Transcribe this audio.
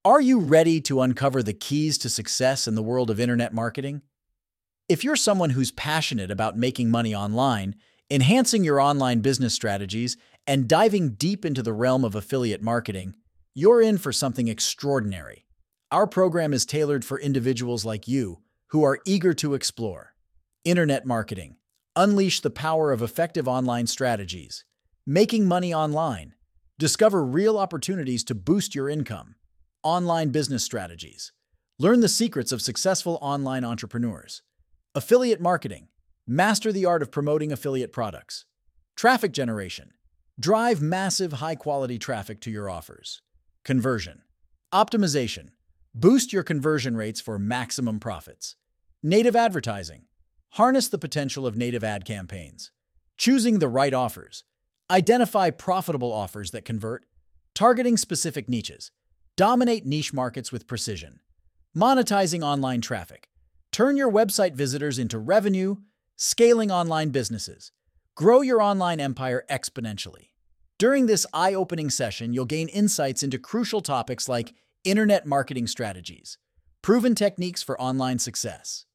Are you ready to uncover the keys to success in the world of internet marketing? If you're someone who's passionate about making money online, enhancing your online business strategies, and diving deep into the realm of affiliate marketing, you're in for something extraordinary. Our program is tailored for individuals like you who are eager to explore internet marketing. Unleash the power of effective online strategies. Making money online. Discover real opportunities to boost your income. Online business strategies. Learn the secrets of successful online entrepreneurs. Affiliate marketing. Master the art of promoting affiliate products. Traffic generation. Drive massive high-quality traffic to your offers. Conversion. Optimization. Boost your conversion rates for maximum profits. Native advertising. Harness the potential of native ad campaigns. Choosing the right offers. Identify profitable offers that convert. Targeting specific niches. Dominate niche markets with precision. Monetizing online traffic. Turn your website visitors into revenue. Scaling online businesses. Grow your online empire exponentially. During this eye-opening session, you'll gain insights into crucial topics like internet marketing strategies, proven techniques for online success,